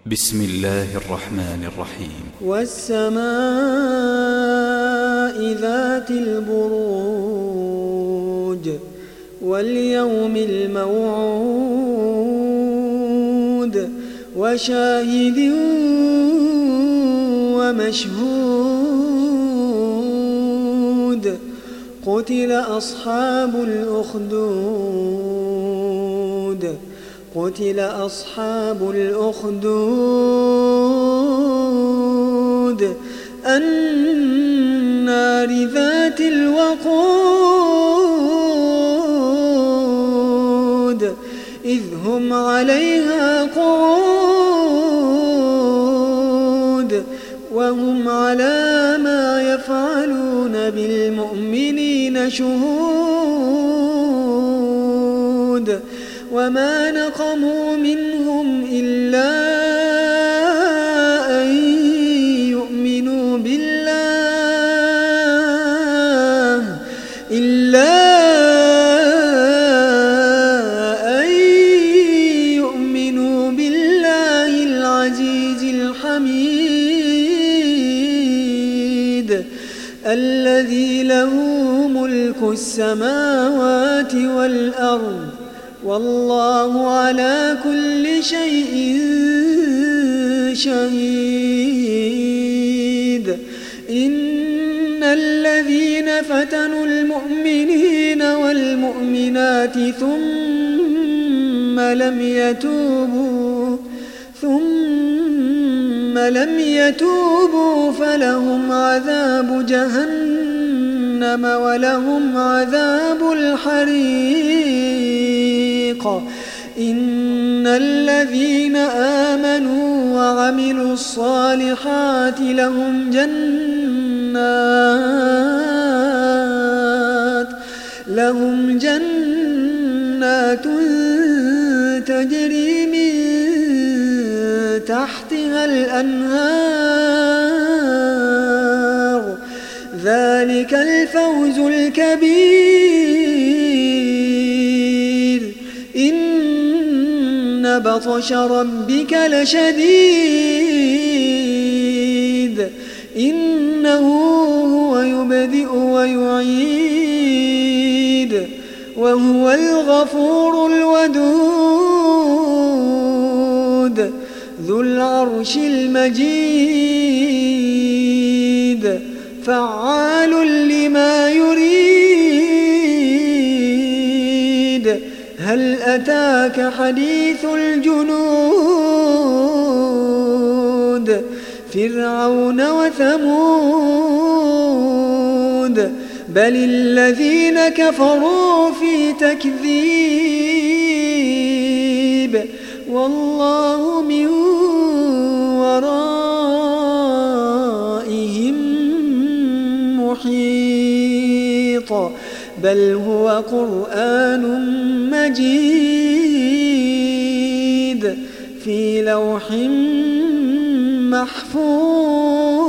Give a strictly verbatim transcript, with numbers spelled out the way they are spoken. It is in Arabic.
بسم الله الرحمن الرحيم. والسماء ذات البروج واليوم الموعود وشاهد ومشهود قتل أصحاب الأخدود قتل أصحاب الأخدود النار ذات الوقود إذ هم عليها قعود وهم على ما يفعلون بالمؤمنين شهود وما نقموا منهم إلا أن يؤمنوا بالله إلا أن يؤمنوا بالله العزيز الحميد الذي له ملك السماوات والأرض والله على كل شيء شهيد. إن الذين فتنوا المؤمنين والمؤمنات ثم لم يتوبوا ثم لم يتوبوا فلهم عذاب جهنم ولهم عذاب الحريق. إن الذين آمنوا وعملوا الصالحات لهم جنات لهم جنات تجري من تحتها الأنهار ذلك الفوز الكبير. إن بطش ربك لشديد إنه هو يبدئ ويعيد وهو الغفور الودود ذو العرش المجيد فعال لما يريد. هل أتاك حديث الجنود فرعون وثمود بل الذين كفروا في تكذيب والله من ورائهم محيط بل هو قرآن مجيد في لوح محفوظ.